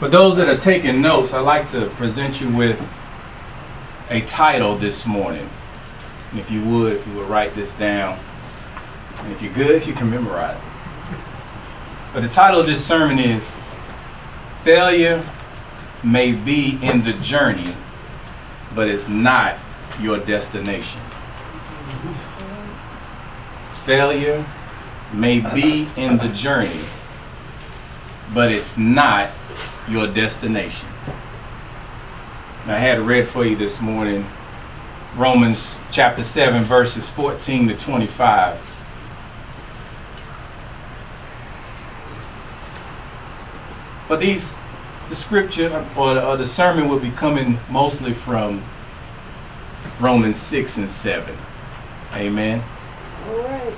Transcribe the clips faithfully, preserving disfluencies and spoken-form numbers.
For those that are taking notes, I'd like to present you with a title this morning. And if you would, if you would write this down. And if you're good, you can memorize it. But the title of this sermon is Failure May Be in the Journey, but it's not your destination. Failure may be in the journey, but it's not your destination. Now, I had read for you this morning Romans chapter seven, verses fourteen to twenty-five. But these, the scripture or the, or the sermon will be coming mostly from Romans six and seven. Amen. All right.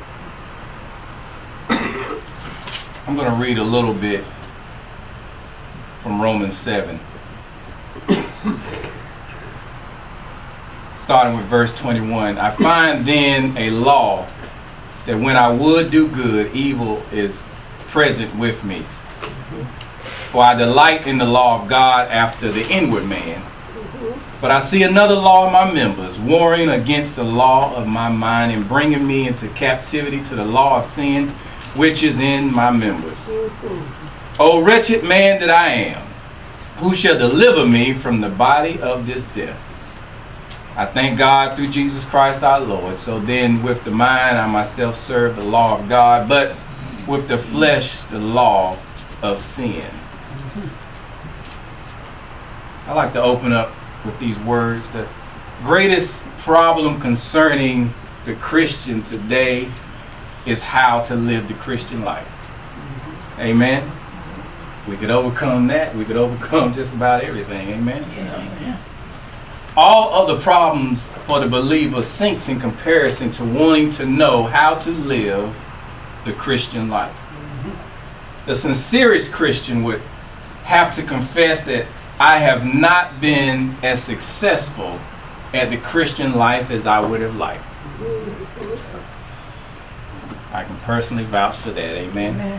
I'm going to read a little bit from Romans seven. Starting with verse twenty-one. I find then a law that when I would do good, evil is present with me. For I delight in the law of God after the inward man. But I see another law in my members, warring against the law of my mind and bringing me into captivity to the law of sin, which is in my members. O wretched man that I am, who shall deliver me from the body of this death? I thank God through Jesus Christ our Lord. So then with the mind I myself serve the law of God, but with the flesh the law of sin. I like to open up with these words. The greatest problem concerning the Christian today is how to live the Christian life. Amen. If we could overcome that, we could overcome just about everything. Amen. Yeah, amen. All other problems for the believer sinks in comparison to wanting to know how to live the Christian life. Mm-hmm. The sincerest Christian would have to confess that I have not been as successful at the Christian life as I would have liked. I can personally vouch for that. Amen. Amen.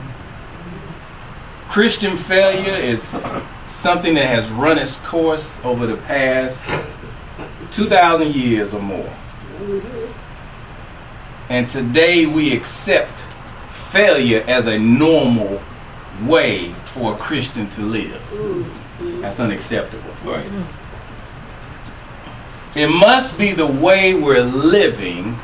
Christian failure is something that has run its course over the past two thousand years or more. And today we accept failure as a normal way for a Christian to live. That's unacceptable. Right. It must be the way we're living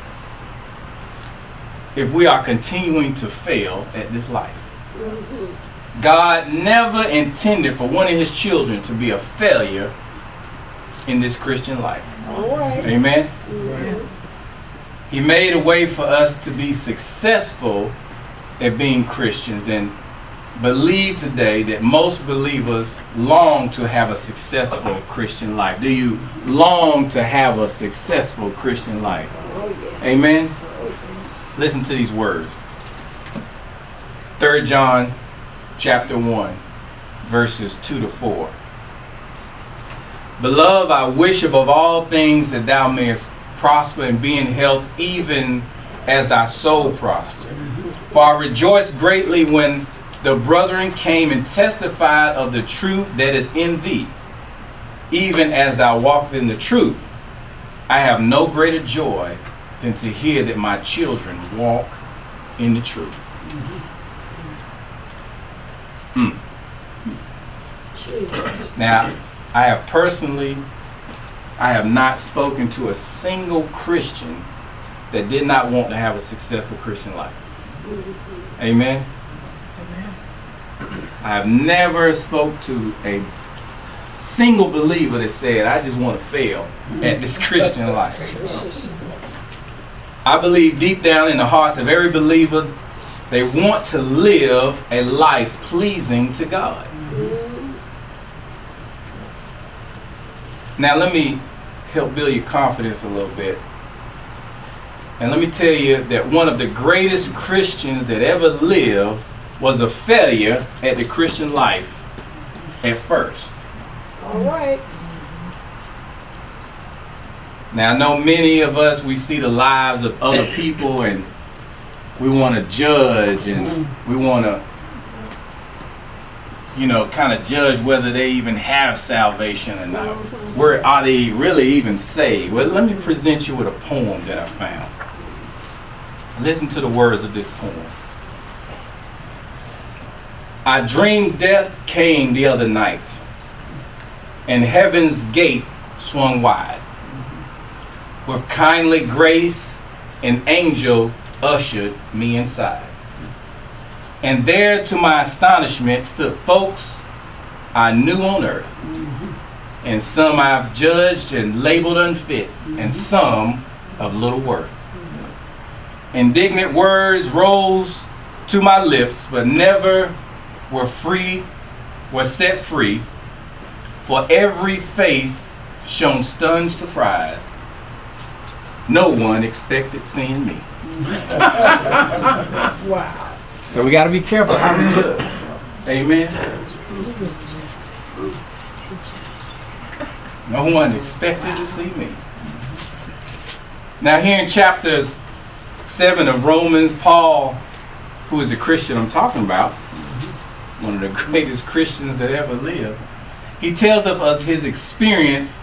if we are continuing to fail at this life. God never intended for one of his children to be a failure in this Christian life. All right. Amen. Mm-hmm. He made a way for us to be successful at being Christians, and believe today that most believers long to have a successful Christian life. Do you long to have a successful Christian life? Oh, yes. Amen. Oh, yes. Listen to these words. Third John chapter one, verses two to four. Beloved, I wish above all things that thou mayest prosper and be in health, even as thy soul prosper. For I rejoiced greatly when the brethren came and testified of the truth that is in thee, even as thou walkest in the truth. I have no greater joy than to hear that my children walk in the truth. Mm. Jesus. Now, I have personally, I have not spoken to a single Christian that did not want to have a successful Christian life. Amen. I have never spoke to a single believer that said, I just want to fail at this Christian life. I believe deep down in the hearts of every believer, they want to live a life pleasing to God. Now let me help build your confidence a little bit. And let me tell you that one of the greatest Christians that ever lived was a failure at the Christian life at first. All right. Now I know many of us, we see the lives of other people and we want to judge and we want to you know, kind of judge whether they even have salvation or not. Where are they really even saved? Well, let me present you with a poem that I found. Listen to the words of this poem. I dreamed death came the other night, and heaven's gate swung wide. With kindly grace, an angel ushered me inside. And there, to my astonishment, stood folks I knew on earth. And some I've judged and labeled unfit, and some of little worth. Indignant words rose to my lips, but never were free, were set free. For every face shone stunned surprise. No one expected seeing me. Wow. So we got to be careful how we judge. Amen. No one expected to see me. Now here in chapters seven of Romans, Paul, who is the Christian I'm talking about, one of the greatest Christians that ever lived, he tells of us his experience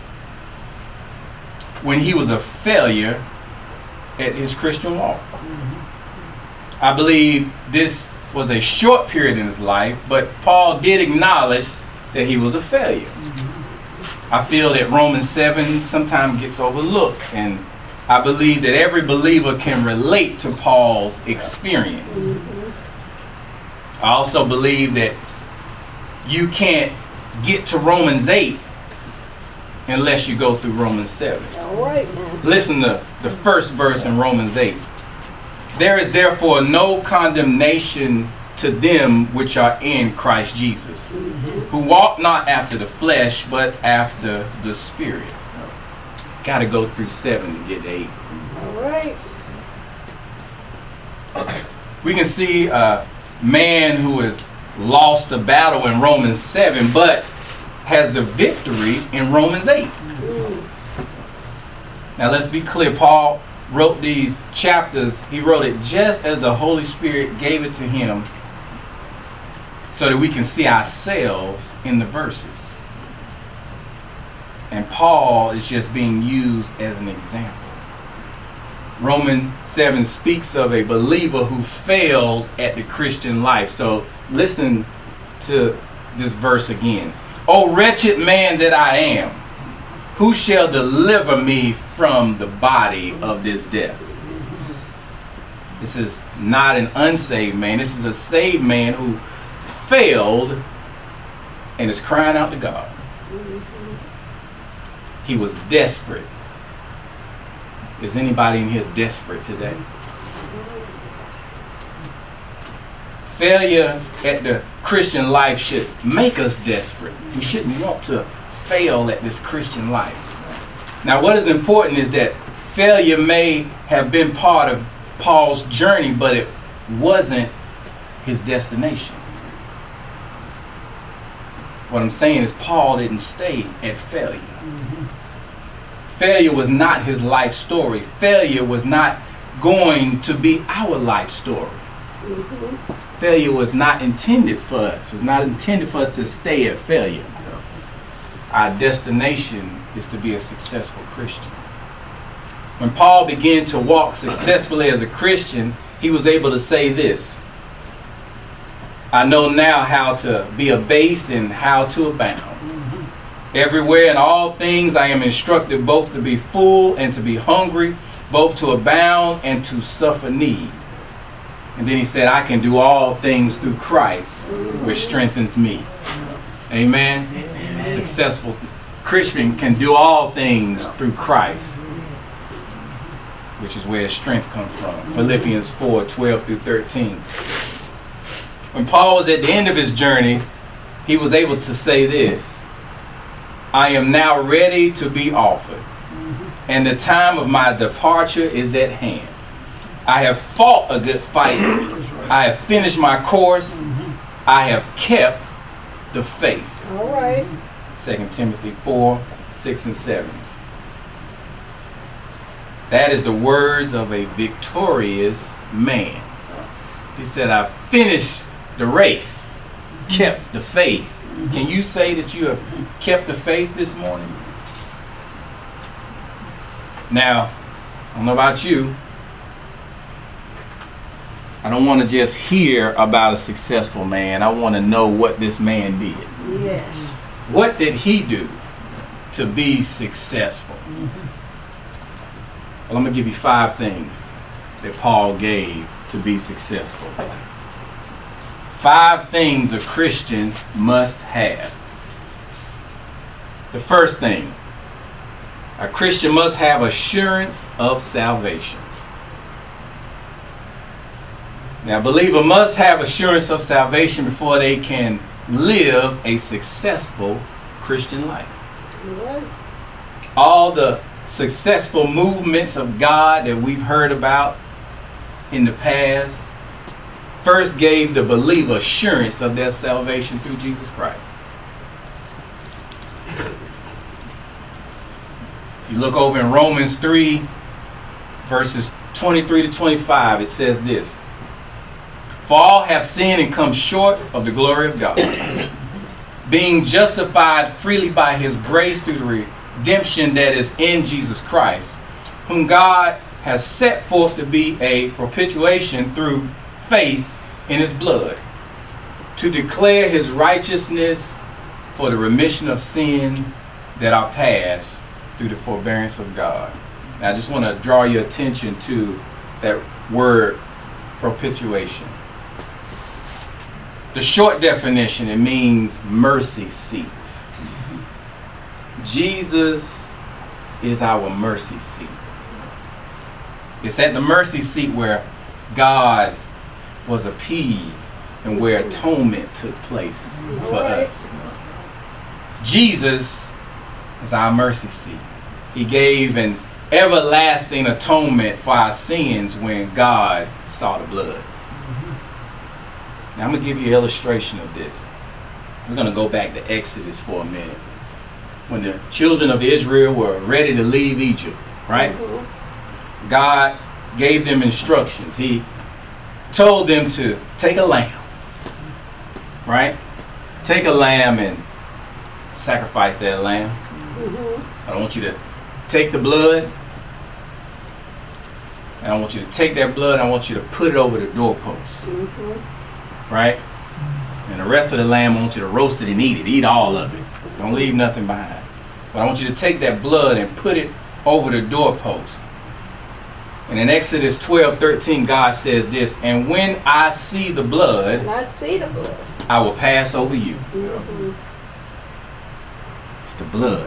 when he was a failure at his Christian walk. I believe this was a short period in his life, but Paul did acknowledge that he was a failure. I feel that Romans seven sometimes gets overlooked, and I believe that every believer can relate to Paul's experience. I also believe that you can't get to Romans eight unless you go through Romans seven. All right now. Listen to the first verse in Romans eight. There is therefore no condemnation to them which are in Christ Jesus, who walk not after the flesh, but after the Spirit. Got to go through seven to get to eight. All right. We can see a man who has lost the battle in Romans seven, but has the victory in Romans eight. Mm. Now let's be clear. Paul wrote these chapters. He wrote it just as the Holy Spirit gave it to him, so that we can see ourselves in the verses. And Paul is just being used as an example. Romans seven speaks of a believer who failed at the Christian life. So listen to this verse again. O wretched man that I am, who shall deliver me from the body of this death? This is not an unsaved man. This is a saved man who failed and is crying out to God. He was desperate. Is anybody in here desperate today? Failure at the Christian life should make us desperate. We shouldn't want to fail at this Christian life. Now, what is important is that failure may have been part of Paul's journey, but it wasn't his destination. What I'm saying is Paul didn't stay at failure. Mm-hmm. Failure was not his life story. Failure was not going to be our life story. Mm-hmm. Failure was not intended for us. It was not intended for us to stay at failure. Our destination is to be a successful Christian. When Paul began to walk successfully as a Christian, he was able to say this: I know now how to be abased and how to abound. Mm-hmm. Everywhere in all things I am instructed both to be full and to be hungry, both to abound and to suffer need. And then he said, I can do all things through Christ, which strengthens me. Amen. Amen. A successful Christian can do all things through Christ, which is where his strength comes from. Philippians four, twelve through thirteen. When Paul was at the end of his journey, he was able to say this: I am now ready to be offered, and the time of my departure is at hand. I have fought a good fight. I have finished my course. I have kept the faith. All right. Second Timothy four, six and seven. That is the words of a victorious man. He said, I finished the race. kept the faith. Can you say that you have kept the faith this morning? Now, I don't know about you. I don't want to just hear about a successful man. I want to know what this man did. Yes. What did he do to be successful? Well, I'm going to give you five things that Paul gave to be successful. Five things a Christian must have. The first thing, a Christian must have assurance of salvation. Now, a believer must have assurance of salvation before they can live a successful Christian life. Right. All the successful movements of God that we've heard about in the past first gave the believer assurance of their salvation through Jesus Christ. If you look over in Romans three, verses twenty-three to twenty-five, it says this: For all have sinned and come short of the glory of God, being justified freely by his grace through the redemption that is in Jesus Christ, whom God has set forth to be a propitiation through faith in his blood, to declare his righteousness for the remission of sins that are past through the forbearance of God. Now, I just want to draw your attention to that word propitiation. The short definition, it means mercy seat. Jesus is our mercy seat. It's at the mercy seat where God was appeased and where atonement took place for us. Jesus is our mercy seat. He gave an everlasting atonement for our sins when God saw the blood. Now I'm going to give you an illustration of this. We're going to go back to Exodus for a minute. When the children of Israel were ready to leave Egypt, right? Mm-hmm. God gave them instructions. He told them to take a lamb, right? Take a lamb and sacrifice that lamb. Mm-hmm. I want you to take the blood. And I want you to take that blood. I want you to put it over the doorpost. Mm-hmm. Right? And the rest of the lamb, I want you to roast it and eat it. Eat all of it. Don't leave nothing behind. But I want you to take that blood and put it over the doorpost. And in Exodus twelve thirteen, God says this: And when I see the blood, and I see the blood, I will pass over you. Mm-hmm. It's the blood.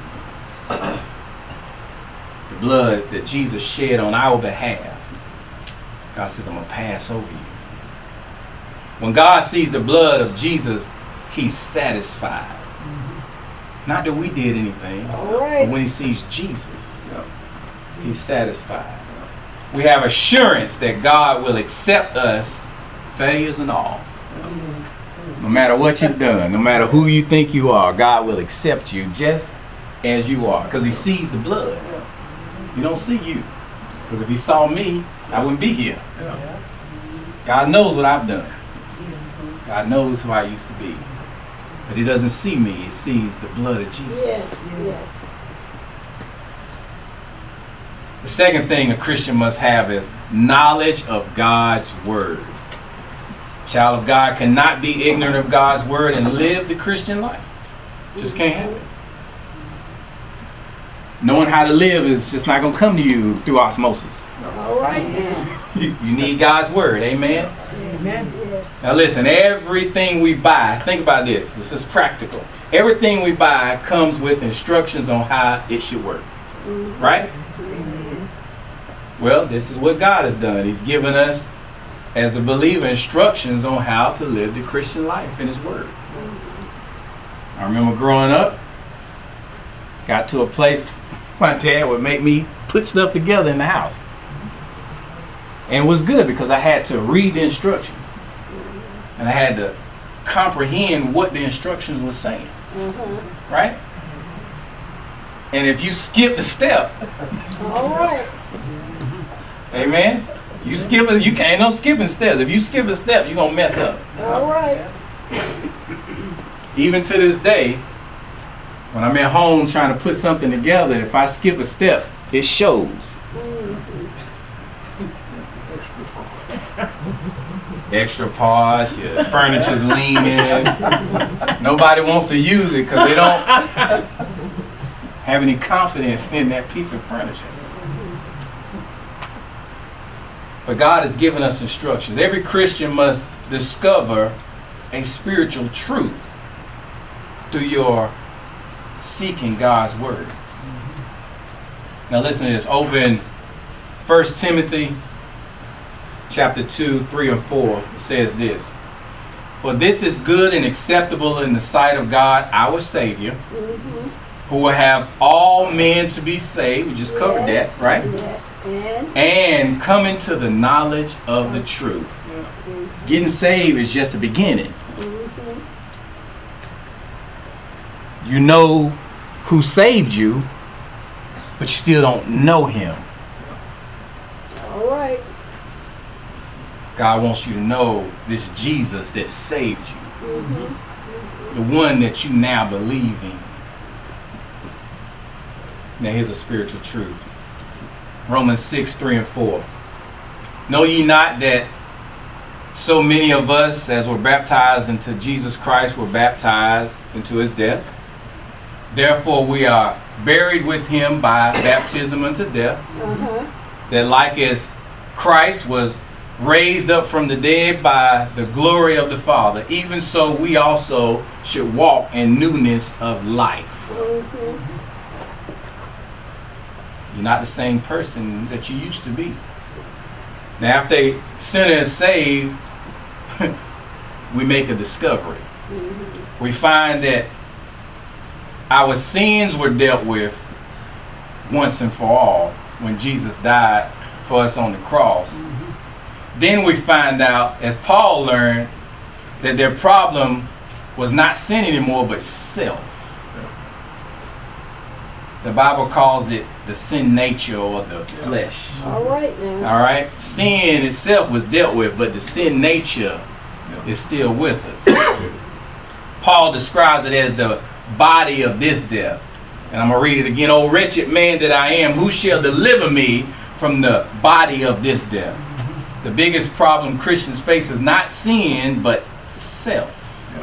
The blood that Jesus shed on our behalf. God says, I'm going to pass over you. When God sees the blood of Jesus, he's satisfied. Mm-hmm. Not that we did anything. All right. But when he sees Jesus, he's satisfied. We have assurance that God will accept us, failures and all. No matter what you've done, no matter who you think you are, God will accept you just as you are, because he sees the blood. He don't see you. Because if he saw me, I wouldn't be here. God knows what I've done. God knows who I used to be. But he doesn't see me. He sees the blood of Jesus. Yes, yes. The second thing a Christian must have is knowledge of God's word. A child of God cannot be ignorant of God's word and live the Christian life. Just can't happen. Knowing how to live is just not going to come to you through osmosis. All right now. You, you need God's word. Amen? Amen. Yes. Now listen, everything we buy, think about this. This is practical. Everything we buy comes with instructions on how it should work. Mm-hmm. Right? Mm-hmm. Well, this is what God has done. He's given us, as the believer, instructions on how to live the Christian life in his word. Mm-hmm. I remember growing up, got to a place my dad would make me put stuff together in the house. And it was good because I had to read the instructions. And I had to comprehend what the instructions were saying. Mm-hmm. Right? And if you skip the step, all right. Amen. You skip it, you can't no skipping steps. If you skip a step, you're gonna mess up. All right. even to this day, when I'm at home trying to put something together, if I skip a step, it shows. Extra parts, your furniture's leaning. Nobody wants to use it because they don't have any confidence in that piece of furniture. But God has given us instructions. Every Christian must discover a spiritual truth through your seeking God's word. Now listen to this. Over in First Timothy chapter two, three, and four, it says this. For this is good and acceptable in the sight of God, our Savior, Mm-hmm. who will have all men to be saved. We just covered Yes, that, right? Yes, and And come into the knowledge of the truth. mm-hmm. Getting saved is just the beginning. Mm-hmm. You know who saved you, but you still don't know him. All right. God wants you to know this Jesus that saved you, Mm-hmm. the one that you now believe in. Now here's a spiritual truth. Romans six, three, and four. Know ye not that so many of us as were baptized into Jesus Christ were baptized into his death? Therefore we are buried with him by baptism unto death, Uh-huh. that like as Christ was raised up from the dead by the glory of the Father, even so we also should walk in newness of life. Mm-hmm. You're not the same person that you used to be. Now, after a sinner is saved, we make a discovery. Mm-hmm. We find that our sins were dealt with once and for all when Jesus died for us on the cross. Mm-hmm. Then we find out, as Paul learned, that their problem was not sin anymore, but self. The Bible calls it the sin nature or the flesh. All right now. All right? Sin itself was dealt with, but the sin nature is still with us. Paul describes it as the body of this death. And I'm going to read it again. O wretched man that I am, who shall deliver me from the body of this death? The biggest problem Christians face is not sin, but self.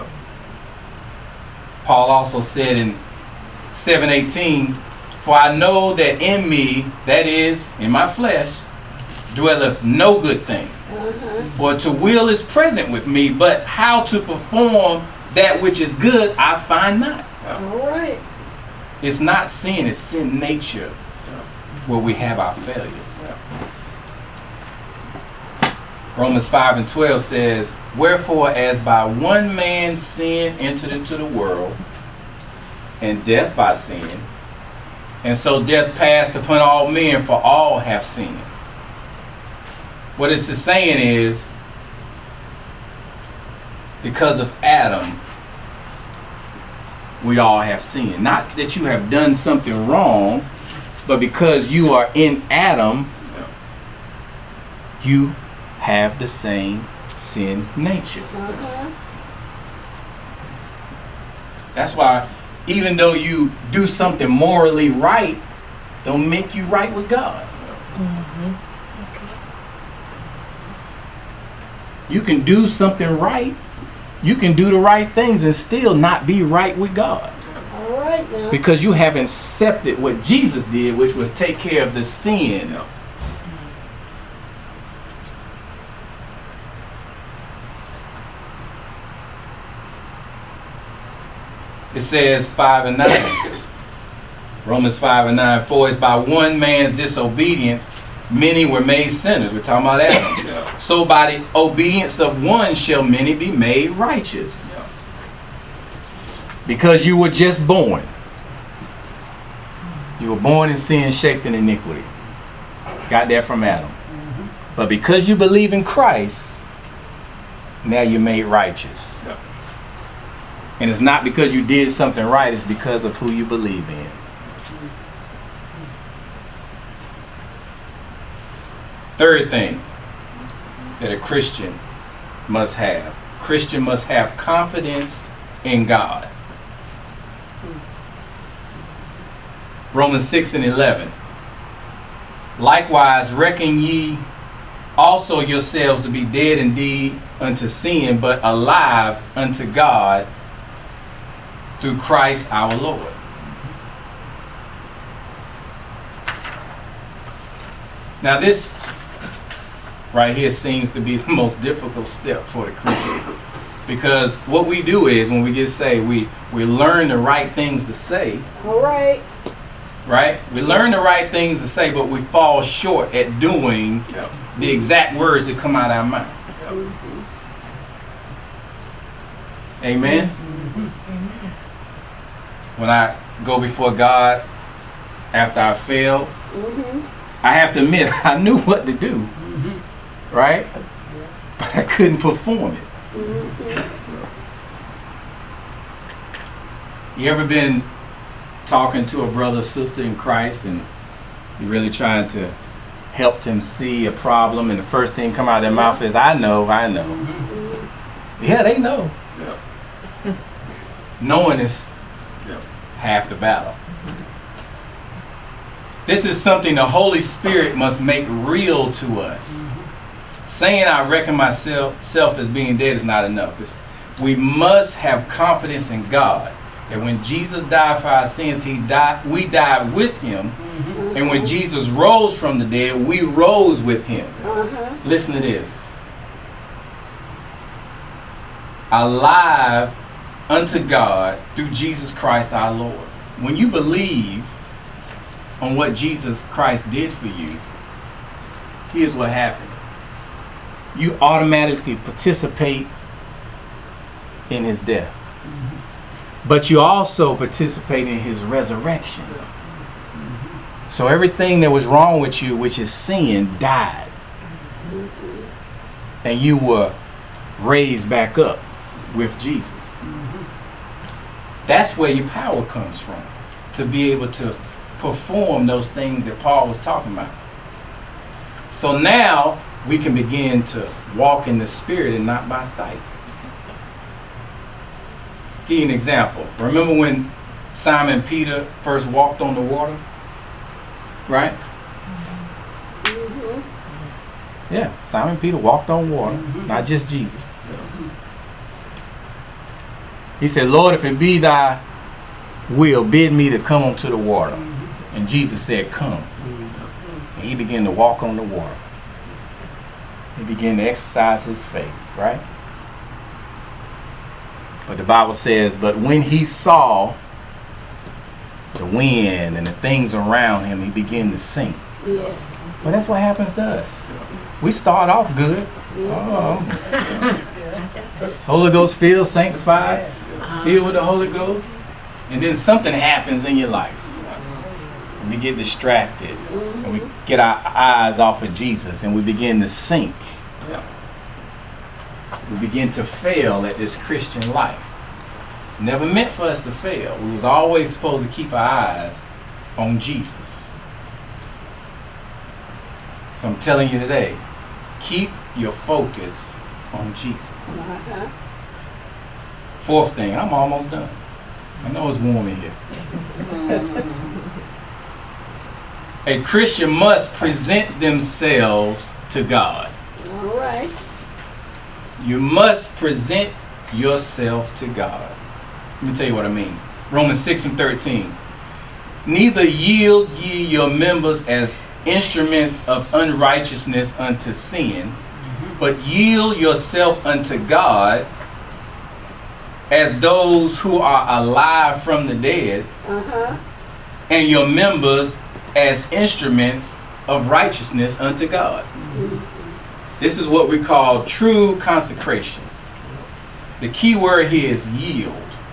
Paul also said in seven eighteen, for I know that in me, that is, in my flesh, dwelleth no good thing. Uh-huh. For to will is present with me, but how to perform that which is good I find not. All right. It's not sin, it's sin nature where we have our failures. Romans five and twelve says, wherefore as by one man sin entered into the world, and death by sin, and so death passed upon all men, for all have sinned. What it's saying is, because of Adam, we all have sinned. Not that you have done something wrong, but because you are in Adam, you have the same sin nature. Uh-huh. That's why even though you do something morally right, don't make you right with God. Mm-hmm. You can do something right. You can do the right things and still not be right with God. All right now. Because you haven't accepted what Jesus did, which was take care of the sin. It says five and nine. Romans five and nine. For it's by one man's disobedience many were made sinners. We're talking about Adam. So by the obedience of one shall many be made righteous. Because you were just born. You were born in sin, shaped in iniquity. Got that from Adam. But because you believe in Christ, now you're made righteous. And it's not because you did something right, it's because of who you believe in. Third thing that a Christian must have. Christian must have confidence in God. Romans six and eleven. Likewise, reckon ye also yourselves to be dead indeed unto sin, but alive unto God through Christ our Lord. Now this right here seems to be the most difficult step for the Christian, because what we do is when we get saved, we, we learn the right things to say. All right. Right? We learn the right things to say, but we fall short at doing Yep. the exact words that come out of our mouth. Mm-hmm. Amen? When I go before God after I fail, Mm-hmm. I have to admit I knew what to do, right? But I couldn't perform it. Mm-hmm. You ever been talking to a brother or sister in Christ and you're really trying to help them see a problem, and the first thing come out of their mouth is, I know, I know. Yeah, they know. Yep. Knowing is Yep. half the battle. This is something the Holy Spirit must make real to us. Saying I reckon myself self as being dead is not enough. It's, we must have confidence in God that when Jesus died for our sins, He died. We died with Him, and when Jesus rose from the dead, we rose with Him. Uh-huh. Listen to this. Alive unto God through Jesus Christ our Lord. When you believe on what Jesus Christ did for you, here's what happened. You automatically participate in His death. But you also participate in His resurrection. So everything that was wrong with you, which is sin, died. And you were raised back up with Jesus. That's where your power comes from, to be able to perform those things that Paul was talking about. So now we can begin to walk in the Spirit and not by sight. Give you an example. Remember when Simon Peter first walked on the water? Right? Mm-hmm. Yeah, Simon Peter walked on water, not just Jesus. He said, Lord, if it be thy will, bid me to come onto the water. And Jesus said, come. And he began to walk on the water. He began to exercise his faith, right? But the Bible says, but when he saw the wind and the things around him, he began to sink. Yes. Well, that's what happens to us. We start off good. Oh. Holy Ghost filled, sanctified, filled with the Holy Ghost. And then something happens in your life. And we get distracted. And we get our eyes off of Jesus. And we begin to sink. We begin to fail at this Christian life. It's never meant for us to fail. We was always supposed to keep our eyes on Jesus. So I'm telling you today, keep your focus on Jesus. Uh-huh. Fourth thing, I'm almost done. I know it's warm in here. A Christian must present themselves to God. All right. You must present yourself to God. Let me tell you what I mean. Romans six and thirteen. Neither yield ye your members as instruments of unrighteousness unto sin, but yield yourself unto God as those who are alive from the dead, Uh-huh. and your members as instruments of righteousness unto God. This is what we call true consecration. The key word here is yield,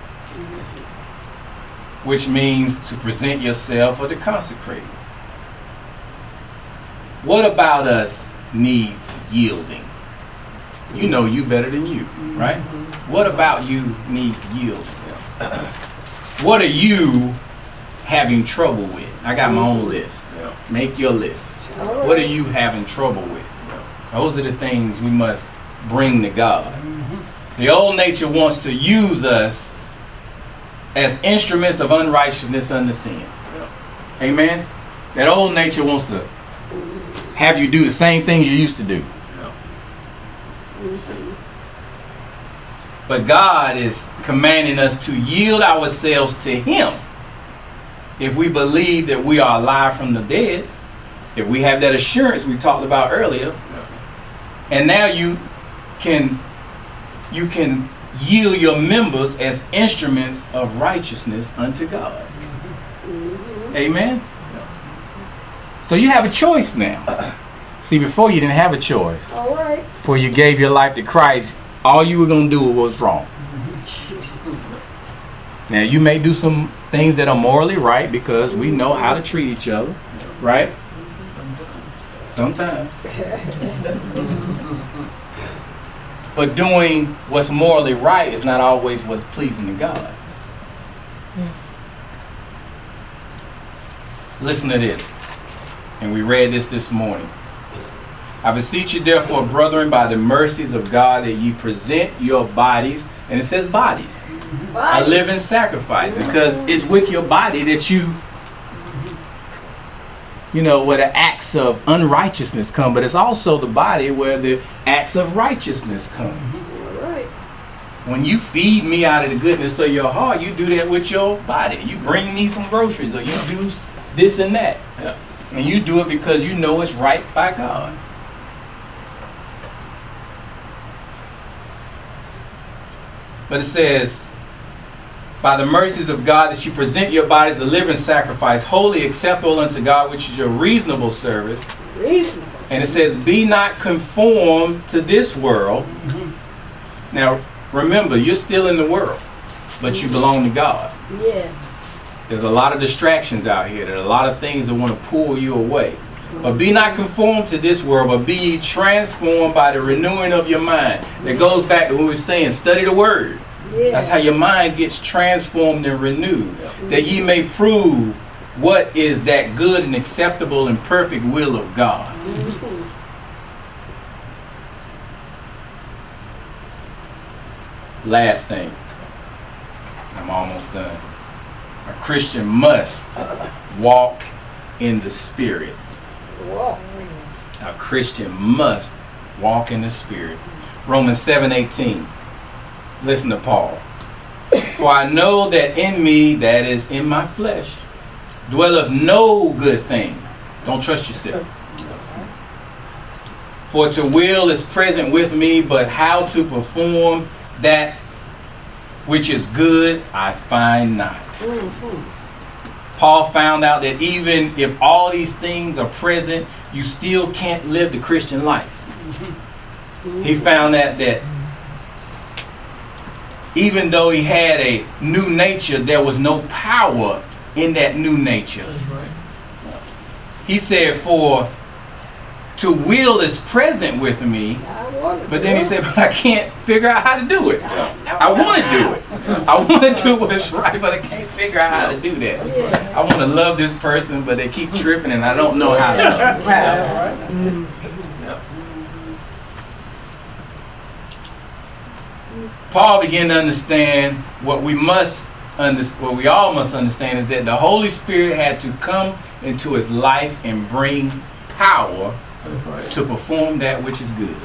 which means to present yourself or to consecrate. What about us needs yielding? You know you better than you, right? What about you needs yielding? What are you having trouble with? I got my own list. Make your list. All right. What are you having trouble with? Those are the things we must bring to God. The old nature wants to use us as instruments of unrighteousness unto sin. Amen. That old nature wants to have you do the same things you used to do. But God is commanding us to yield ourselves to Him. If we believe that we are alive from the dead, if we have that assurance we talked about earlier, and now you can you can yield your members as instruments of righteousness unto God. Mm-hmm. Amen. So you have a choice now. See, before you didn't have a choice. All right. Before you gave your life to Christ, all you were going to do was wrong. Now, you may do some things that are morally right because we know how to treat each other, right? Sometimes. But doing what's morally right is not always what's pleasing to God. Listen to this. And we read this this morning. I beseech you therefore, brethren, by the mercies of God, that ye present your bodies, and it says bodies, bodies. a living sacrifice, because it's with your body that you, you know, where the acts of unrighteousness come, but it's also the body where the acts of righteousness come. All right. When you feed me out of the goodness of your heart, you do that with your body. You bring me some groceries, or you do this and that. Yeah. And you do it because you know it's right by God. But it says, by the mercies of God, that you present your bodies a living sacrifice, wholly acceptable unto God, which is your reasonable service. Reasonable. And it says, be not conformed to this world. Mm-hmm. Now, remember, you're still in the world, but you belong to God. Yes. There's a lot of distractions out here. There are a lot of things that want to pull you away. But be not conformed to this world, but be ye transformed by the renewing of your mind. That goes back to what we were saying, study the word. Yes. That's how your mind gets transformed and renewed. Mm-hmm. That ye may prove what is that good and acceptable and perfect will of God. Mm-hmm. Last thing. I'm almost done. A Christian must walk in the Spirit. Walk. A Christian must walk in the Spirit. Romans seven eighteen. Listen to Paul. For I know that in me, that is in my flesh, dwelleth no good thing. Don't trust yourself. For to will is present with me, but how to perform that which is good I find not. Mm-hmm. Paul found out that even if all these things are present, you still can't live the Christian life. Mm-hmm. He found that that even though he had a new nature, there was no power in that new nature. Right. He said, for to will is present with me, but then he said, but I can't figure out how to do it. I want to do it. I want to do what's right, but I can't figure out how to do that. Yes. I want to love this person, but they keep tripping and I don't know how to do it. Paul began to understand what we must understand, what we all must understand is that the Holy Spirit had to come into his life and bring power to perform that which is good.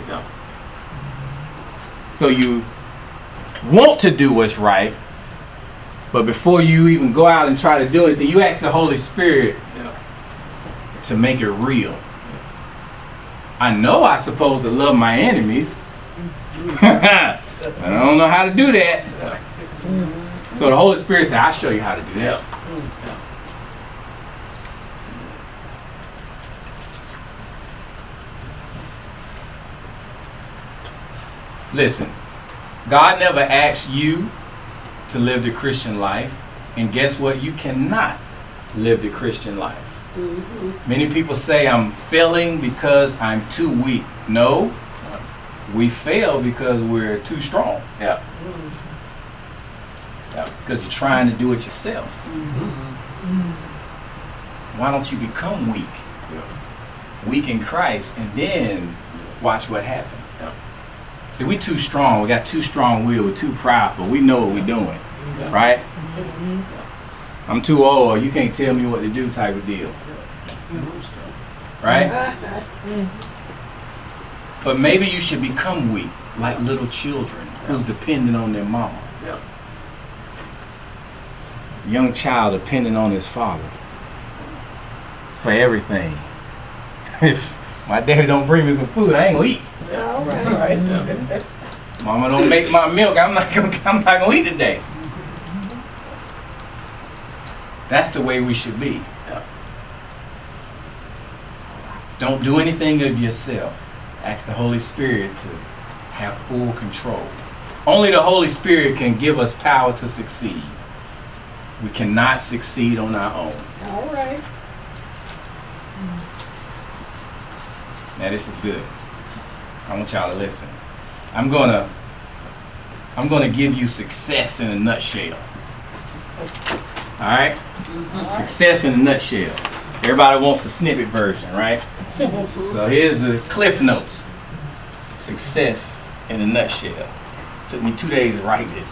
So you want to do what's right, but before you even go out and try to do it, you ask the Holy Spirit to make it real. I know I'm supposed to love my enemies. I don't know how to do that. So the Holy Spirit said, I'll show you how to do that. Listen, God never asked you to live the Christian life, and guess what? You cannot live the Christian life. Mm-hmm. Many people say I'm failing because I'm too weak. No, we fail because we're too strong. Yeah. Mm-hmm. Yeah, because you're trying to do it yourself. Mm-hmm. Why don't you become weak? Yeah. Weak in Christ, and then watch what happens. Yeah. See, we too strong. We got too strong will. We're too prideful. We know what we're doing, yeah. Right? I'm too old. You can't tell me what to do type of deal. Right? But maybe you should become weak like little children who's dependent on their mama. Young child depending on his father for everything. If my daddy don't bring me some food, I ain't gonna eat. All right. Yeah. Mama don't make my milk, I'm not gonna, I'm not gonna eat today. That's the way we should be. Yeah. Don't do anything of yourself. Ask the Holy Spirit to have full control. Only the Holy Spirit can give us power to succeed. We cannot succeed on our own. All right. Now this is good. I want y'all to listen. I'm gonna I'm gonna give you success in a nutshell. Alright? Success in a nutshell. Everybody wants the snippet version, right? So here's the Cliff Notes. Success in a nutshell. Took me two days to write this.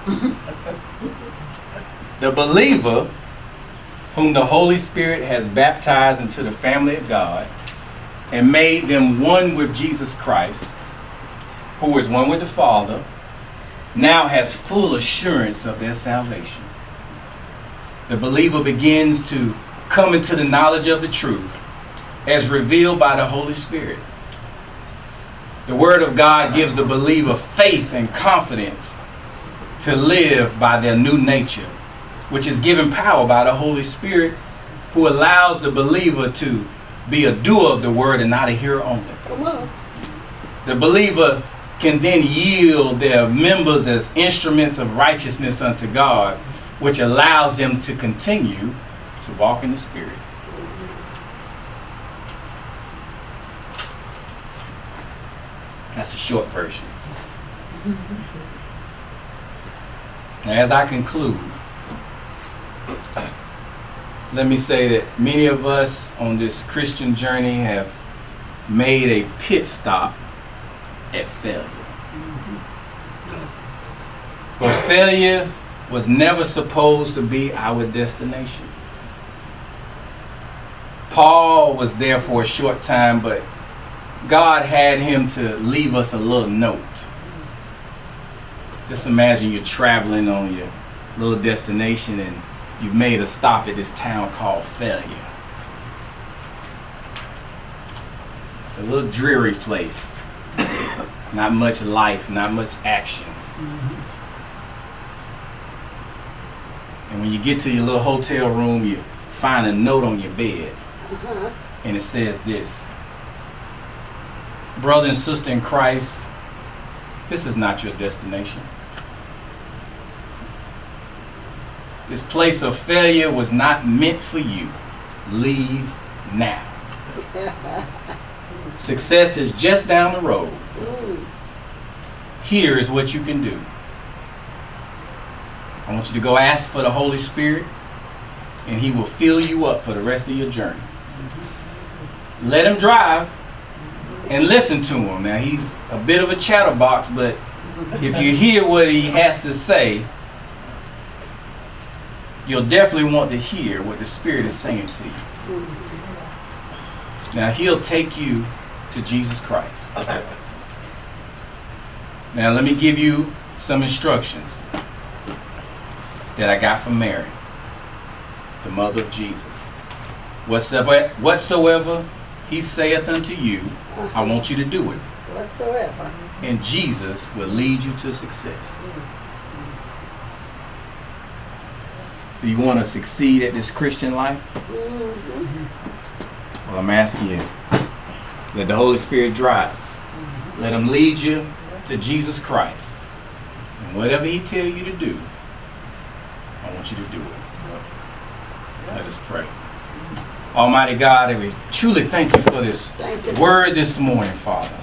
The believer whom the Holy Spirit has baptized into the family of God and made them one with Jesus Christ, who is one with the Father, now has full assurance of their salvation. The believer begins to come into the knowledge of the truth as revealed by the Holy Spirit. The Word of God gives the believer faith and confidence to live by their new nature, which is given power by the Holy Spirit, who allows the believer to be a doer of the Word and not a hearer only. Come on. The believer can then yield their members as instruments of righteousness unto God, which allows them to continue to walk in the Spirit. That's a short version. Now, as I conclude, let me say that many of us on this Christian journey have made a pit stop at failure. But failure was never supposed to be our destination. Paul was there for a short time, but God had him to leave us a little note. Just imagine you're traveling on your little destination and you've made a stop at this town called Failure. It's a little dreary place. Not much life, not much action. And when you get to your little hotel room, you find a note on your bed. Uh-huh. And it says this: brother and sister in Christ, this is not your destination. This place of failure was not meant for you. Leave now. Success is just down the road. Mm. Here is what you can do. I want you to go ask for the Holy Spirit, and He will fill you up for the rest of your journey. Let Him drive and listen to Him. Now, He's a bit of a chatterbox, but if you hear what He has to say, you'll definitely want to hear what the Spirit is saying to you. Now, He'll take you to Jesus Christ. Now, let me give you some instructions that I got from Mary, the mother of Jesus. Whatsoever, whatsoever He saith unto you, I want you to do it. Whatsoever. And Jesus will lead you to success. Do you want to succeed at this Christian life? Mm-hmm. Well, I'm asking you, let the Holy Spirit drive. Let Him lead you to Jesus Christ. And whatever He tell you to do, I want you to do it. Let us pray. Almighty God, we truly thank you for this Thank you. word this morning, Father.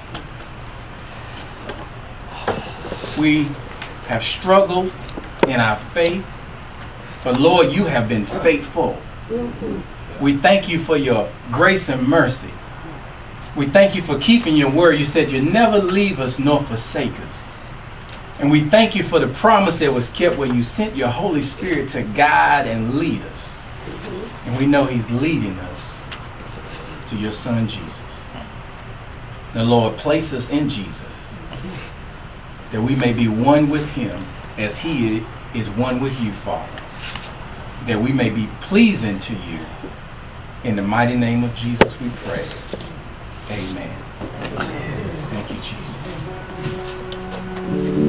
We have struggled in our faith, but Lord, you have been faithful. Mm-hmm. We thank you for your grace and mercy. We thank you for keeping your word. You said you never leave us nor forsake us. And we thank you for the promise that was kept where you sent your Holy Spirit to guide and lead us. And we know he's leading us to your son, Jesus. The Lord, place us in Jesus, that we may be one with him as he is one with you, Father. That we may be pleasing to you. In the mighty name of Jesus we pray. Amen. Thank you, Jesus.